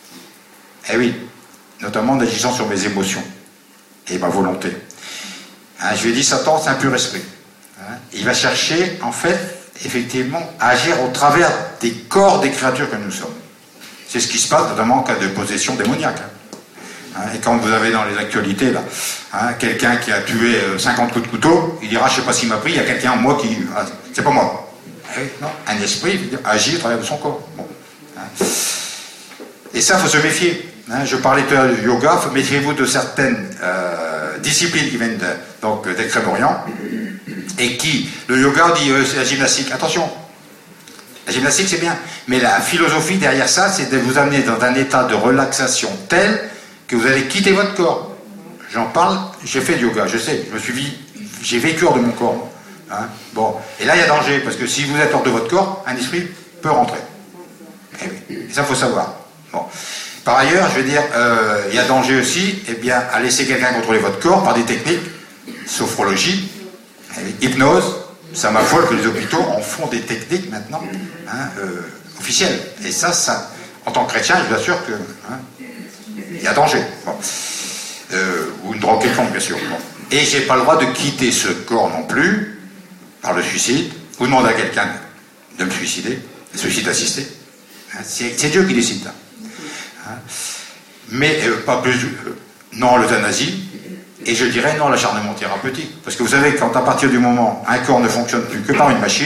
Eh oui, notamment en agissant sur mes émotions et ma volonté. Hein, je lui ai dit, Satan, c'est un pur esprit. Hein, il va chercher, en fait, effectivement, à agir au travers des corps des créatures que nous sommes. C'est ce qui se passe, notamment en cas de possession démoniaque. Hein, et quand vous avez dans les actualités, là, hein, quelqu'un qui a tué 50 coups de couteau, il dira, je ne sais pas s'il m'a pris, il y a quelqu'un en moi qui... Ah, c'est pas moi. Non, un esprit agit au travers de son corps. Bon. Hein. Et ça, il faut se méfier. Hein. Je parlais tout à l'heure du yoga, méfiez-vous de certaines disciplines qui viennent d'Extrême-Orient, et qui, le yoga dit, c'est la gymnastique. Attention, la gymnastique c'est bien, mais la philosophie derrière ça, c'est de vous amener dans un état de relaxation tel que vous allez quitter votre corps. J'en parle, j'ai fait du yoga, je sais, j'ai vécu hors de mon corps. Hein, bon, et là il y a danger, parce que si vous êtes hors de votre corps, un esprit peut rentrer. Et oui, et ça il faut savoir. Bon. Par ailleurs, je veux dire, il y a danger aussi, eh bien, à laisser quelqu'un contrôler votre corps par des techniques, sophrologie, hypnose. Ça m'affole que les hôpitaux en font des techniques maintenant, hein, officielles. Et ça, en tant que chrétien, je vous assure que il y a danger. Bon. Ou une drogue quelconque, bien sûr. Bon. Et j'ai pas le droit de quitter ce corps non plus, par le suicide, ou demander à quelqu'un de me suicider, suicide assisté. Hein, c'est Dieu qui décide là. Hein, mais pas plus. Non à l'euthanasie, et je dirais non à l'acharnement thérapeutique. Parce que vous savez, quand à partir du moment un corps ne fonctionne plus que par une machine,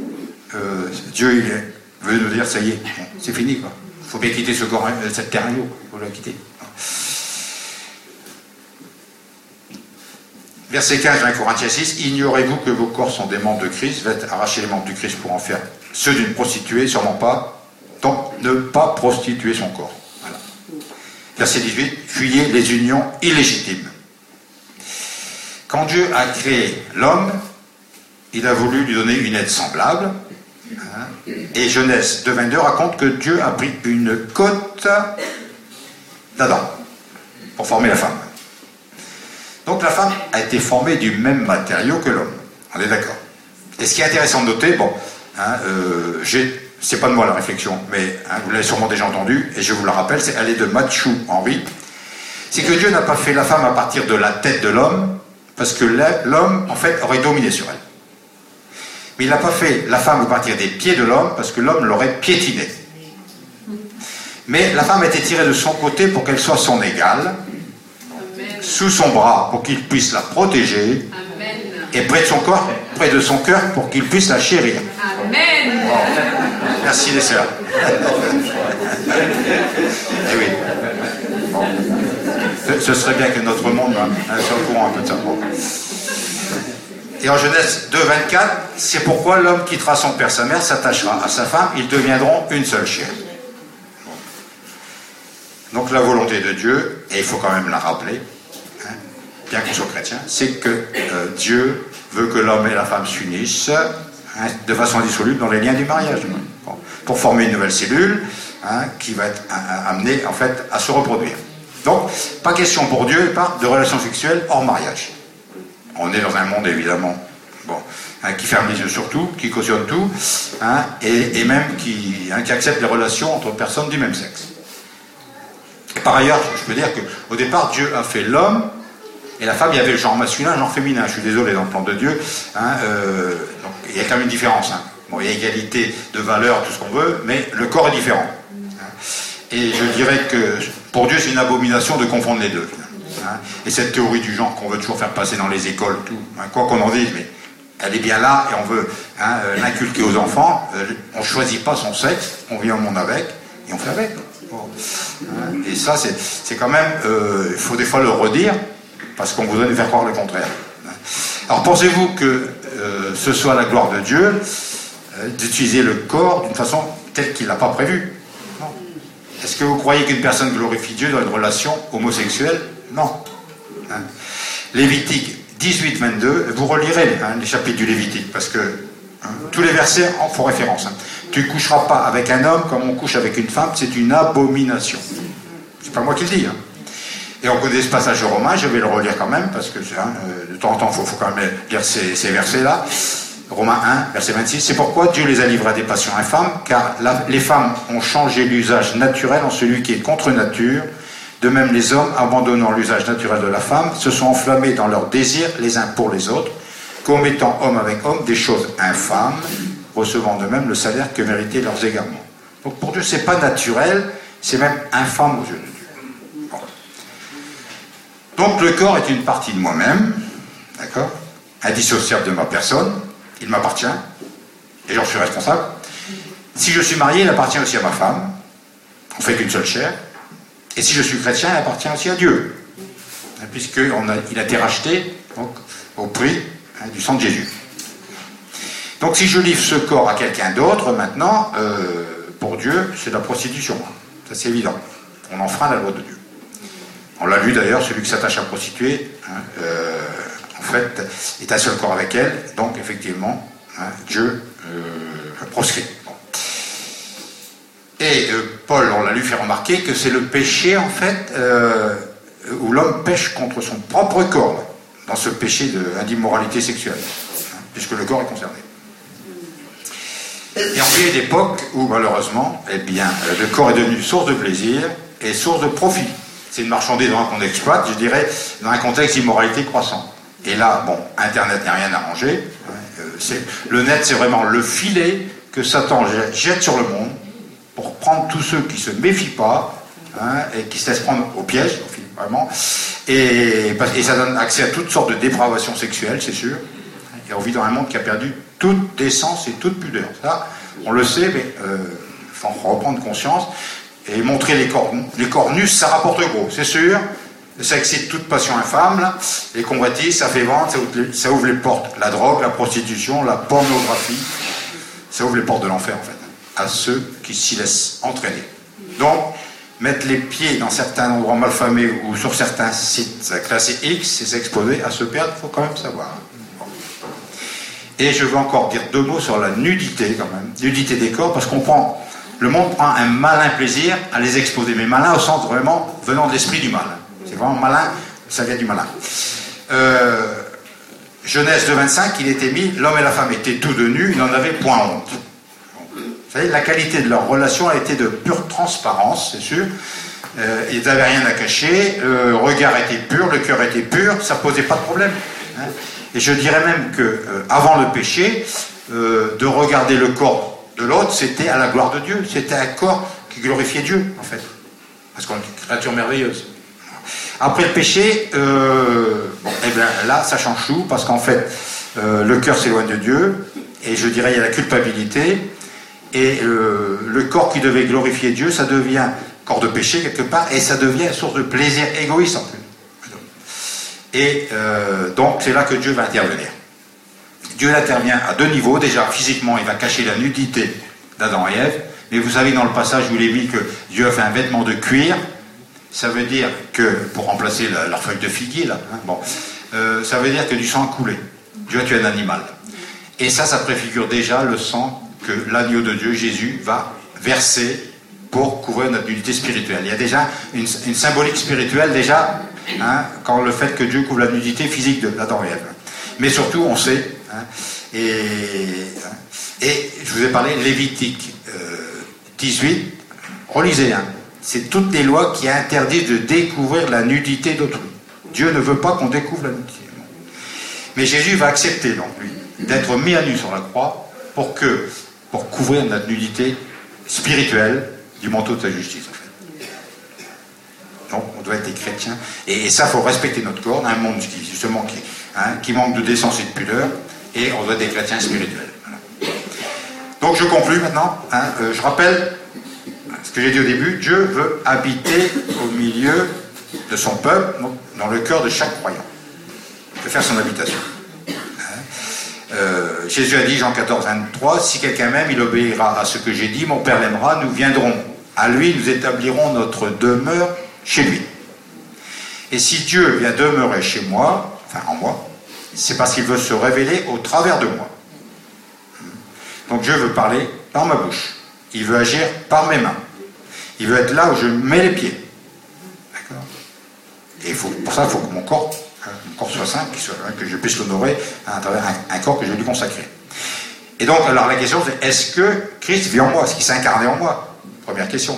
Dieu veut nous dire ça y est, bon, c'est fini quoi. Il faut bien quitter ce corps, cette terre, il faut la quitter. Verset 15, 1 Corinthiens 6, ignorez-vous que vos corps sont des membres de Christ, faites arracher les membres du Christ pour en faire ceux d'une prostituée, sûrement pas, donc ne pas prostituer son corps. Voilà. Verset 18, fuyez les unions illégitimes. Quand Dieu a créé l'homme, il a voulu lui donner une aide semblable, hein, et Genèse 2.22 raconte que Dieu a pris une côte d'Adam pour former la femme. Donc la femme a été formée du même matériau que l'homme. On est d'accord. Et ce qui est intéressant de noter, bon, hein, c'est pas de moi la réflexion, mais hein, vous l'avez sûrement déjà entendu, et je vous la rappelle, elle est de Mathieu Henry, c'est que Dieu n'a pas fait la femme à partir de la tête de l'homme, parce que l'homme, en fait, aurait dominé sur elle. Mais il n'a pas fait la femme à partir des pieds de l'homme, parce que l'homme l'aurait piétinée. Mais la femme a été tirée de son côté pour qu'elle soit son égale, sous son bras pour qu'il puisse la protéger, et près de son corps, près de son cœur pour qu'il puisse la chérir. Amen. Bon. Merci les sœurs. Eh oui. Bon. Ce serait bien que notre monde soit au courant un peu de ça. Bon. Et en Genèse 2, 24, c'est pourquoi l'homme quittera son père, sa mère, s'attachera à sa femme, ils deviendront une seule chair. Bon. Donc la volonté de Dieu, et il faut quand même la rappeler, hein, bien qu'on soit chrétien, c'est que Dieu veut que l'homme et la femme s'unissent hein, de façon indissoluble dans les liens du mariage. Bon. Pour former une nouvelle cellule hein, qui va être amenée en fait à se reproduire. Donc, pas question pour Dieu de relations sexuelles hors mariage. On est dans un monde évidemment bon, hein, qui ferme les yeux sur tout, qui cautionne tout, hein, et même qui accepte les relations entre personnes du même sexe. Et par ailleurs, je peux dire qu'au départ, Dieu a fait l'homme et la femme, il y avait le genre masculin, le genre féminin. Je suis désolé, dans le plan de Dieu, hein, donc, il y a quand même une différence. Hein. Bon, il y a égalité de valeur, tout ce qu'on veut, mais le corps est différent. Hein. Et je dirais que pour Dieu, c'est une abomination de confondre les deux. Hein. Et cette théorie du genre qu'on veut toujours faire passer dans les écoles, tout, hein, quoi qu'on en dise, mais elle est bien là et on veut hein, l'inculquer aux enfants. On ne choisit pas son sexe, on vient au monde avec et on fait avec. Bon. Hein. Et ça, c'est quand même, il faut des fois le redire, parce qu'on voudrait nous faire croire le contraire. Alors pensez-vous que ce soit la gloire de Dieu d'utiliser le corps d'une façon telle qu'il n'a pas prévu? Non. Est-ce que vous croyez qu'une personne glorifie Dieu dans une relation homosexuelle? Non. Hein. Lévitique 18, 22, vous relirez hein, les chapitres du Lévitique, parce que hein, tous les versets en font référence. Hein. Tu ne coucheras pas avec un homme comme on couche avec une femme, c'est une abomination. C'est pas moi qui le dis. Hein. Et on connaît ce passage de Romains, je vais le relire quand même, parce que hein, de temps en temps, il faut quand même lire ces versets-là. Romains 1, verset 26, c'est pourquoi Dieu les a livrés à des passions infâmes, car les femmes ont changé l'usage naturel en celui qui est contre nature. De même, les hommes, abandonnant l'usage naturel de la femme, se sont enflammés dans leurs désirs les uns pour les autres, commettant homme avec homme des choses infâmes, recevant de même le salaire que méritaient leurs égarements. Donc pour Dieu, c'est pas naturel, c'est même infâme aux yeux de Dieu. Bon. Donc le corps est une partie de moi-même, d'accord, indissociable de ma personne, il m'appartient, et j'en suis responsable. Si je suis marié, il appartient aussi à ma femme, on ne fait qu'une seule chair, et si je suis chrétien, il appartient aussi à Dieu, puisqu'il a été racheté donc, au prix hein, du sang de Jésus. Donc si je livre ce corps à quelqu'un d'autre, maintenant, pour Dieu, c'est de la prostitution. Ça c'est évident. On enfreint la loi de Dieu. On l'a vu d'ailleurs, celui qui s'attache à prostituer, hein, en fait, est un seul corps avec elle, donc effectivement, hein, Dieu proscrit. Bon. Et Paul, on l'a lu faire remarquer que c'est le péché, en fait, où l'homme pêche contre son propre corps, dans ce péché d'immoralité sexuelle, hein, puisque le corps est concerné. Et on vit une époque où, malheureusement, eh bien, le corps est devenu source de plaisir et source de profit. C'est une marchandise qu'on exploite, je dirais, dans un contexte d'immoralité croissante. Et là, bon, Internet n'a rien arrangé. Le net, c'est vraiment le filet que Satan jette sur le monde pour prendre tous ceux qui ne se méfient pas hein, et qui se laissent prendre au piège, vraiment. Et ça donne accès à toutes sortes de dépravations sexuelles, c'est sûr. Et on vit dans un monde qui a perdu toute décence et toute pudeur. Ça, on le sait, mais il faut en reprendre conscience. Et montrer les corps nus, ça rapporte gros, c'est sûr. Ça excite toute passion infâme, là. Les convoitises, ça fait vendre, ça ouvre les portes. La drogue, la prostitution, la pornographie, ça ouvre les portes de l'enfer, en fait, à ceux qui s'y laissent entraîner. Donc, mettre les pieds dans certains endroits malfamés ou sur certains sites classés X, c'est s'exposer à se perdre, il faut quand même savoir. Bon. Et je veux encore dire 2 mots sur la nudité, quand même. Nudité des corps, parce le monde prend un malin plaisir à les exposer, mais malin au sens vraiment venant de l'esprit du mal. C'est vraiment malin, ça vient du malin. Genèse 2,25, il était mis, l'homme et la femme étaient tous de nus, ils n'en avaient point honte. Vous savez, la qualité de leur relation a été de pure transparence, c'est sûr. Ils n'avaient rien à cacher, le regard était pur, le cœur était pur, ça ne posait pas de problème. Hein. Et je dirais même que avant le péché, de regarder le corps de l'autre, c'était à la gloire de Dieu. C'était un corps qui glorifiait Dieu, en fait. Parce qu'on est une créature merveilleuse. Après le péché, eh bien, là, ça change tout, parce qu'en fait, le cœur s'éloigne de Dieu, et je dirais, il y a la culpabilité, et le corps qui devait glorifier Dieu, ça devient corps de péché, quelque part, et ça devient une source de plaisir égoïste, en plus. Et donc, c'est là que Dieu va intervenir. Dieu intervient à deux niveaux. Déjà, physiquement, il va cacher la nudité d'Adam et Ève. Mais vous savez, dans le passage, je vous l'ai mis que Dieu a fait un vêtement de cuir. Ça veut dire que, pour remplacer leur feuille de figuier, là, hein, bon, ça veut dire que du sang a coulé. Dieu a tué un animal. Et ça préfigure déjà le sang que l'agneau de Dieu, Jésus, va verser pour couvrir notre nudité spirituelle. Il y a déjà une symbolique spirituelle, déjà, hein, quand le fait que Dieu couvre la nudité physique d'Adam et Ève. Mais surtout, on sait, hein, et je vous ai parlé Lévitique 18, relisez, hein, c'est toutes les lois qui interdisent de découvrir la nudité d'autrui. Dieu ne veut pas qu'on découvre la nudité. Mais Jésus va accepter, donc, lui, d'être mis à nu sur la croix pour couvrir notre nudité spirituelle du manteau de sa justice, en fait. Donc, on doit être des chrétiens. Et ça, il faut respecter notre corps dans un monde qui manque de décence et de pudeur, et on doit être des chrétiens spirituels. Voilà. Donc, je conclue maintenant. Hein, je rappelle ce que j'ai dit au début. Dieu veut habiter au milieu de son peuple, dans le cœur de chaque croyant. Il veut faire son habitation. Jésus a dit, Jean 14, 23, si quelqu'un m'aime, il obéira à ce que j'ai dit, mon Père l'aimera, nous viendrons à lui, nous établirons notre demeure chez lui. Et si Dieu vient demeurer chez moi, enfin en moi, c'est parce qu'il veut se révéler au travers de moi. Donc Dieu veut parler par ma bouche, il veut agir par mes mains, il veut être là où je mets les pieds. D'accord ? Et pour ça, il faut que mon corps soit saint, que je puisse l'honorer à travers un corps que je vais lui consacrer. Et donc, alors la question c'est, est-ce que Christ vit en moi? Est-ce qu'il s'est incarné en moi? Première question.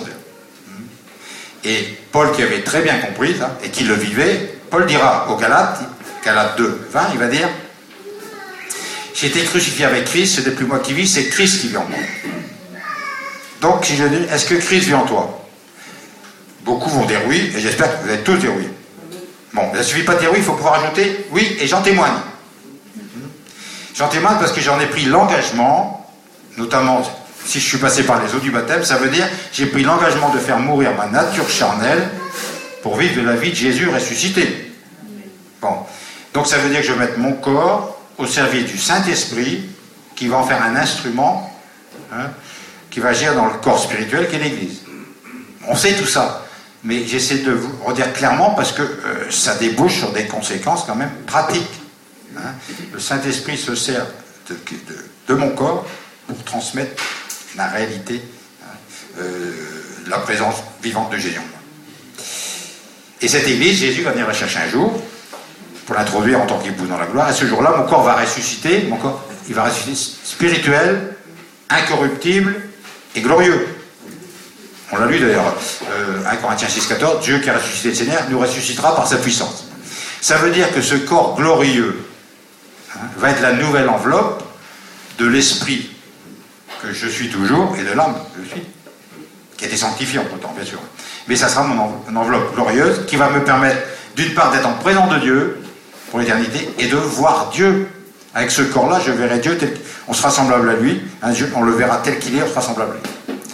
Et Paul, qui avait très bien compris ça, et qui le vivait, Paul dira aux Galates 2, 20, il va dire, j'ai été crucifié avec Christ, ce n'est plus moi qui vis, c'est Christ qui vit en moi. Donc, si je dis, est-ce que Christ vit en toi? Beaucoup vont dire oui, et j'espère que vous allez tous dire oui. Bon, ça ne suffit pas de dire oui, il faut pouvoir ajouter oui, et j'en témoigne. J'en témoigne parce que j'en ai pris l'engagement, notamment si je suis passé par les eaux du baptême, ça veut dire j'ai pris l'engagement de faire mourir ma nature charnelle pour vivre de la vie de Jésus ressuscité. Bon, donc ça veut dire que je vais mettre mon corps au service du Saint-Esprit qui va en faire un instrument, hein, qui va agir dans le corps spirituel qu'est l'Église. On sait tout ça. Mais j'essaie de vous redire clairement parce que ça débouche sur des conséquences quand même pratiques. Hein. Le Saint-Esprit se sert de mon corps pour transmettre la réalité, hein, la présence vivante de Jésus. Et cette Église, Jésus va venir la chercher un jour pour l'introduire en tant qu'époux dans la gloire. Et ce jour-là, mon corps va ressusciter. Mon corps, il va ressusciter spirituel, incorruptible et glorieux. On l'a lu d'ailleurs, 1 Corinthiens 6, 14, Dieu qui a ressuscité le Seigneur nous ressuscitera par sa puissance. Ça veut dire que ce corps glorieux, hein, va être la nouvelle enveloppe de l'esprit que je suis toujours et de l'âme que je suis, qui a été sanctifié entre temps, bien sûr. Mais ça sera mon enveloppe glorieuse qui va me permettre, d'une part, d'être en présence de Dieu pour l'éternité et de voir Dieu. Avec ce corps-là, je verrai Dieu, on sera semblable à lui, hein, on le verra tel qu'il est, on sera semblable à lui.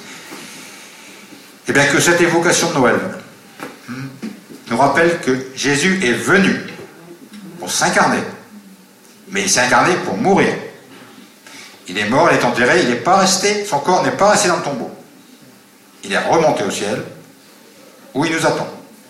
Et bien que cette évocation de Noël nous rappelle que Jésus est venu pour s'incarner, mais il s'est incarné pour mourir. Il est mort, il est enterré, il n'est pas resté, son corps n'est pas resté dans le tombeau. Il est remonté au ciel, où il nous attend.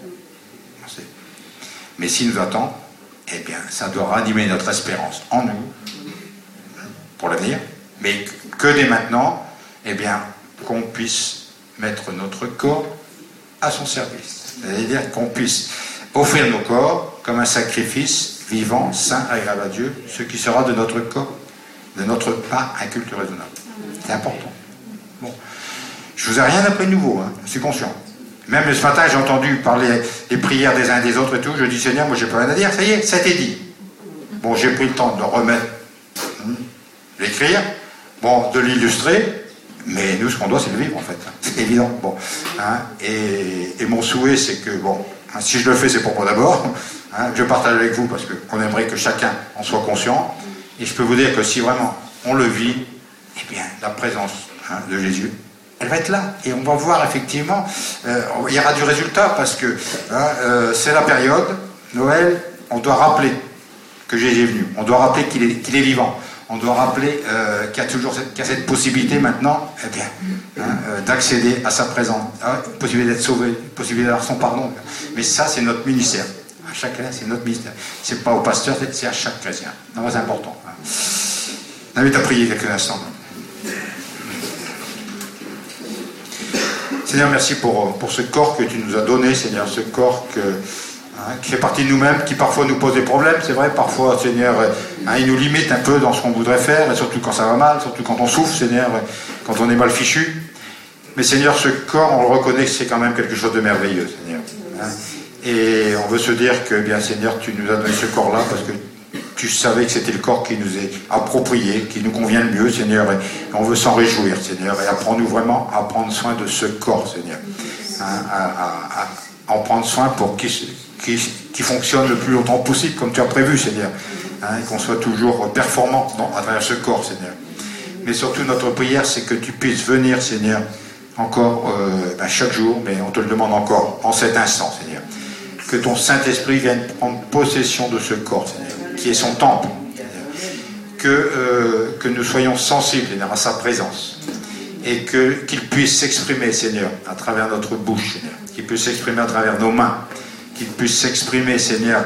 Mais s'il nous attend, eh bien, ça doit ranimer notre espérance en nous, pour l'avenir, mais que dès maintenant, eh bien, qu'on puisse mettre notre corps à son service. C'est-à-dire qu'on puisse offrir nos corps comme un sacrifice vivant, saint, agréable à Dieu, ce qui sera de notre corps, de notre part, un culte raisonnable. C'est important. Bon. Je ne vous ai rien appris de nouveau, hein, je suis conscient. Même ce matin, j'ai entendu parler des prières des uns et des autres et tout, je dis, Seigneur, moi j'ai pas rien à dire, ça y est, ça a été dit. Bon, j'ai pris le temps de le remettre, l'écrire, bon, de l'illustrer, Mais nous, ce qu'on doit, c'est le vivre, en fait. C'est évident. Bon, hein, et mon souhait, c'est que, bon, hein, si je le fais, c'est pour moi d'abord. Hein, je partage avec vous parce qu'on aimerait que chacun en soit conscient. Et je peux vous dire que si vraiment on le vit, eh bien, la présence de Jésus, elle va être là. Et on va voir effectivement, il y aura du résultat parce que c'est la période, Noël, on doit rappeler que Jésus est venu. On doit rappeler qu'il est vivant. On doit rappeler qu'il y a cette possibilité maintenant, eh bien, d'accéder à sa présence, possibilité d'être sauvé, possibilité d'avoir son pardon. Mais ça, c'est notre ministère. À chacun, c'est notre ministère. C'est pas au pasteur, c'est à chaque chrétien. C'est important. On invite à prier quelques instants. Seigneur, merci pour ce corps que tu nous as donné, Seigneur, ce corps qui fait partie de nous-mêmes, qui parfois nous pose des problèmes, c'est vrai, parfois, Seigneur, il nous limite un peu dans ce qu'on voudrait faire, et surtout quand ça va mal, surtout quand on souffre, Seigneur, quand on est mal fichu. Mais Seigneur, ce corps, on le reconnaît que c'est quand même quelque chose de merveilleux, Seigneur. Et on veut se dire que, bien Seigneur, tu nous as donné ce corps-là, parce que tu savais que c'était le corps qui nous est approprié, qui nous convient le mieux, Seigneur, et on veut s'en réjouir, Seigneur, et apprends-nous vraiment à prendre soin de ce corps, Seigneur. À en prendre soin pour qui fonctionne le plus longtemps possible, comme tu as prévu, Seigneur. Et qu'on soit toujours performant à travers ce corps, Seigneur. Mais surtout, notre prière, c'est que tu puisses venir, Seigneur, encore chaque jour, mais on te le demande encore en cet instant, Seigneur. Que ton Saint-Esprit vienne prendre possession de ce corps, Seigneur, qui est son temple. Que nous soyons sensibles, Seigneur, à sa présence. Et qu'il puisse s'exprimer, Seigneur, à travers notre bouche, Seigneur. Qu'il puisse s'exprimer à travers nos mains. Qu'il puisse s'exprimer, Seigneur,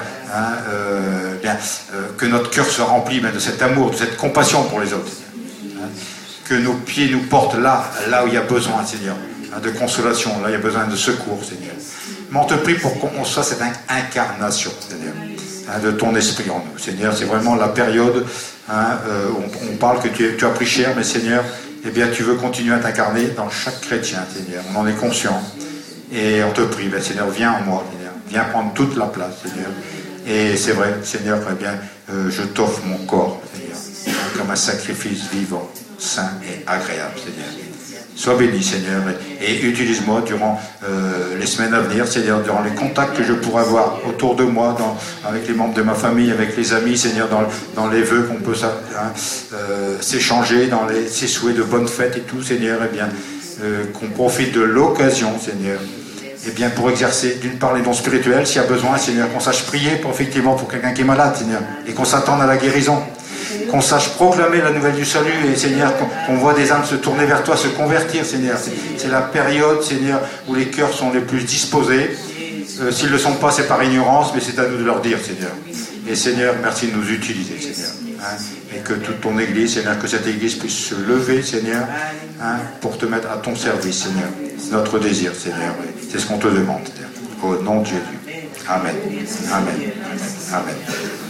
que notre cœur soit rempli de cet amour, de cette compassion pour les autres, Seigneur. Que nos pieds nous portent là où il y a besoin, Seigneur, de consolation, là où il y a besoin de secours, Seigneur. Mais on te prie pour qu'on soit cette incarnation, Seigneur, de ton esprit en nous. Seigneur, c'est vraiment la période où on parle que tu as pris cher, mais Seigneur, eh bien, tu veux continuer à t'incarner dans chaque chrétien, Seigneur. On en est conscient. Et on te prie, Seigneur, viens en moi, Seigneur. Viens prendre toute la place, Seigneur. Et c'est vrai, Seigneur, eh bien, je t'offre mon corps, Seigneur, comme un sacrifice vivant, saint et agréable, Seigneur. Sois béni, Seigneur, et utilise-moi durant les semaines à venir, Seigneur, durant les contacts que je pourrai avoir autour de moi, avec les membres de ma famille, avec les amis, Seigneur, dans les vœux qu'on peut s'échanger, dans ces souhaits de bonnes fêtes et tout, Seigneur, eh bien, qu'on profite de l'occasion, Seigneur, eh bien, pour exercer d'une part les dons spirituels, s'il y a besoin, Seigneur, qu'on sache prier pour quelqu'un qui est malade, Seigneur, et qu'on s'attende à la guérison. Qu'on sache proclamer la nouvelle du salut, et Seigneur, qu'on voit des âmes se tourner vers toi, se convertir, Seigneur. C'est la période, Seigneur, où les cœurs sont les plus disposés. S'ils ne le sont pas, c'est par ignorance, mais c'est à nous de leur dire, Seigneur. Et Seigneur, merci de nous utiliser, Seigneur. Et que toute ton Église, Seigneur, que cette Église puisse se lever, Seigneur, pour te mettre à ton service, Seigneur. C'est notre désir, Seigneur. C'est ce qu'on te demande, Seigneur. Au nom de Jésus. Amen. Amen. Amen.